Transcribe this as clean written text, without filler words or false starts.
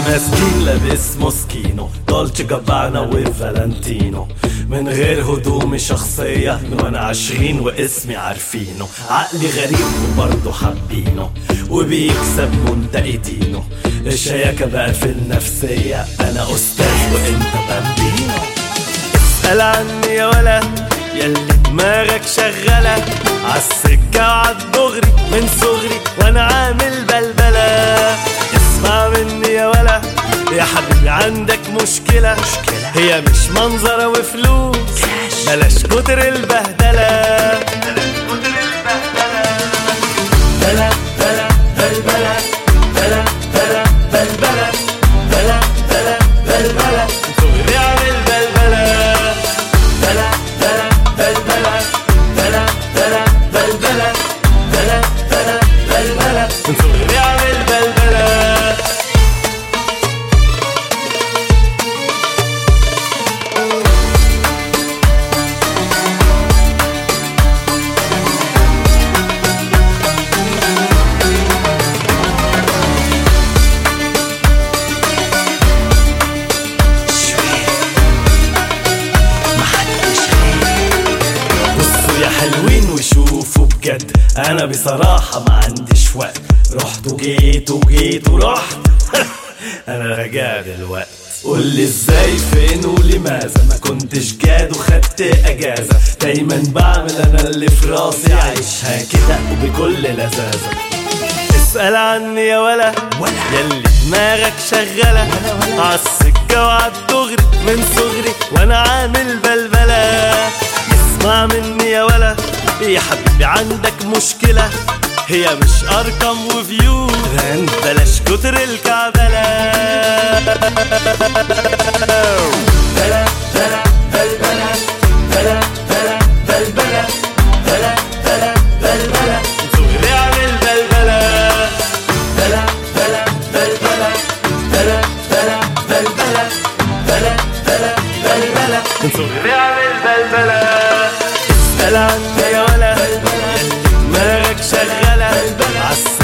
مسكين لابس موسكينو، دولتش جابانا وفالنتينو، من غير هدومي شخصية من وانا 20 واسمي عارفينه. عقلي غريب وبرضه حابينه، وبيكسب منتقدينه. الشياكة بقى في النفسية، انا استاذ وانت بامبينو. اسأل عني يا ولا ياللي دماغك شغالة، عالسكة وعالدغري من صغري وانا عامل بلبلة. اسمع مني يا ولا يا حبيبي، عندك مشكلة هي مش منظرة وفلوس، بلاش كتر البهدلة. بلا بلا بلبلة، بلا بلا بلبلة، بلا بلا بلبلة، صغري عامل بلبلة. بلا بلا بلبلة، بلا بلا بلبلة، بلا بلا بلبلة، صغري عامل بلبلة. يا حلوين وشوفوا بجد، انا بصراحة ما عنديش وقت، رحت وجيت وجيت ورحت انا راجع دلوقتي. قولي ازاي فين ولماذا ما كنتش جاد وخدت اجازة، دايما بعمل انا اللي في راسي، عايشها كده وبكل لذاذة. اسأل عني يا ولا ياللي دماغك شغالة، عالسكة وعالدغري من صغري وانا عامل بلبلة. اسمع مني يا ولا يا حبيبي، عندك مشكلة هي مش ارقام وفيو، بلاش كتر الكعبلة. بلا بلا بلبلة، بلا بلا بلبلة، بلا بلا بلبلة، صغري عامل بلبلة. بلا بلا بلبلة، بلا بلا بلبلة، بلا بلا بلبلة، صغري عامل بلبلة. اسأل عني يا ولا ياللي دماغك شغالة،